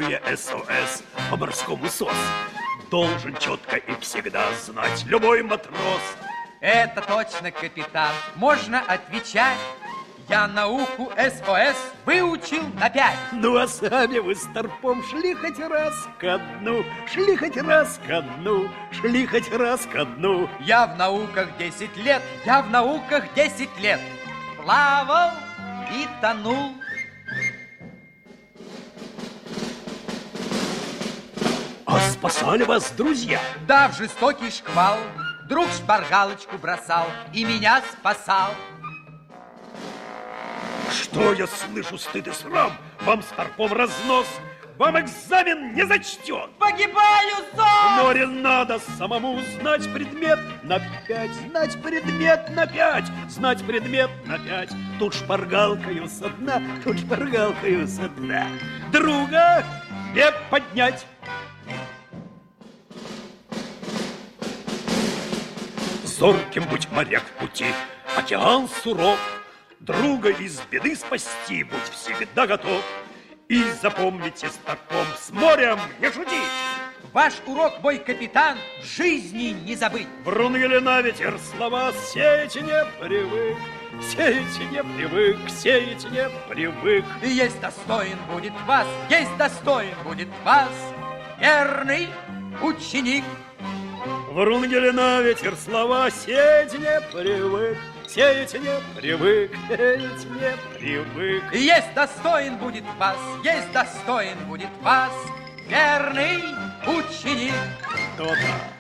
Имея СОС по морскому СОС, должен четко и всегда знать любой матрос. Это точно, капитан, можно отвечать. Я науку СОС выучил на 5. Ну, а сами вы с торпом шли хоть раз ко дну, шли хоть раз ко дну, шли хоть раз ко дну. Я в науках 10 лет, я в науках 10 лет плавал и тонул. А спасали вас друзья? Да, в жестокий шквал друг шпаргалочку бросал и меня спасал. Что я слышу, стыд и срам? Вам с торпом разнос, вам экзамен не зачтен. Погибаю, В зон! море надо самому знать предмет на 5, знать предмет на 5, знать предмет на 5. Тут шпаргалкою со дна, тут шпаргалкою со дна. Друга не поднять. Зорким будь, моряк, в пути, океан суров, друга из беды спасти будь всегда готов. И запомните с торпом с морем не шутить. Ваш урок, мой капитан, в жизни не забыть. Врунгель на ветер слова сеять не привык, сеять не привык, сеять не привык. И есть достоин будет вас, есть достоин будет вас, верный ученик. Врунгель на ветер слова сеять не привык, сеять не привык, сеять не привык. И есть достоин будет вас, есть достоин будет вас, верный ученик. То-то.